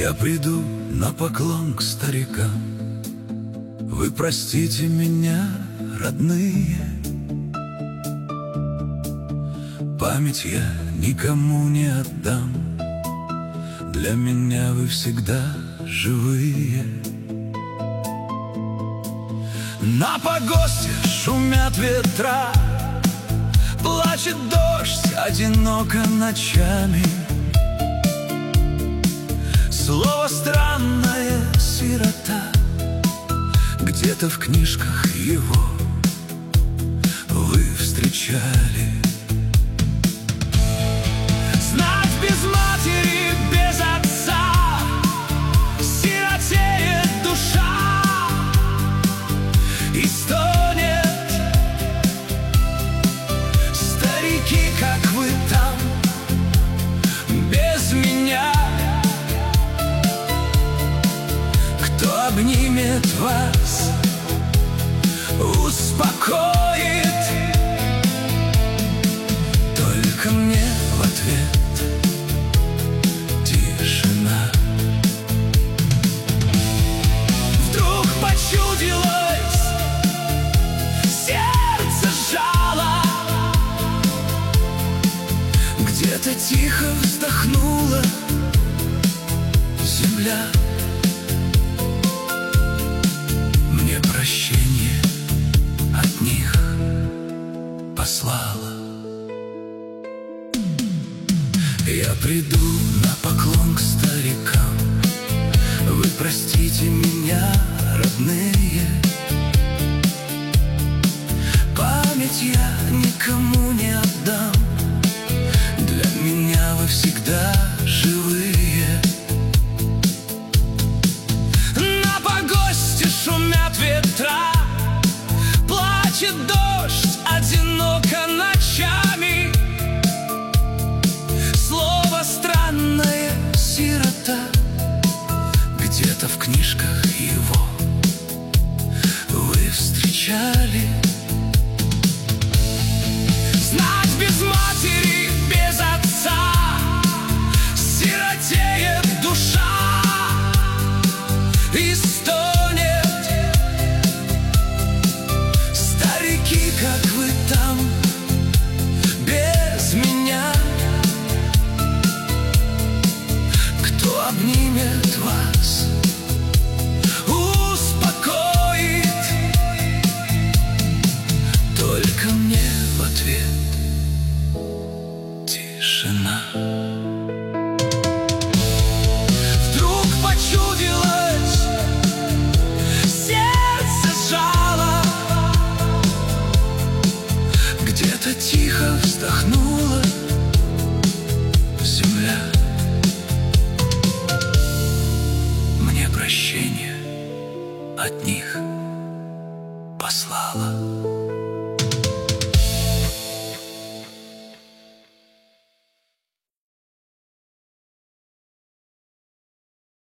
Я приду на поклон к старикам. Вы простите меня, родные. Память я никому не отдам. Для меня вы всегда живые. На погосте шумят ветра, плачет дождь одиноко ночами. Слово странное сирота, где-то в книжках его вы встречали. Знать без матери, без отца, сиротеет душа и стонет. Старики, как вы там, без меня. Кто обнимет вас, успокоит? Только мне в ответ тишина. Вдруг почудилось, сердце сжало, где-то тихо вздохнула земля. Мне прощение от них послала. Я приду на поклон к старикам. Вы простите меня, родные. Память я никому не отдам. Для меня вы всегда живые. На погосте шумят ветра, плачет дождь одиноко ночами. Слово странное сирота, где-то в книжках его вы встречали. Знать без матери, без отца, сиротеет душа и стонет. Старики, как вы там, без меня. Кто обнимет вас, успокоит? Только мне в ответ тишина. Вдруг почудилось, сердце сжало, где-то тихо вздохнула земля. Мне прощение от них послала.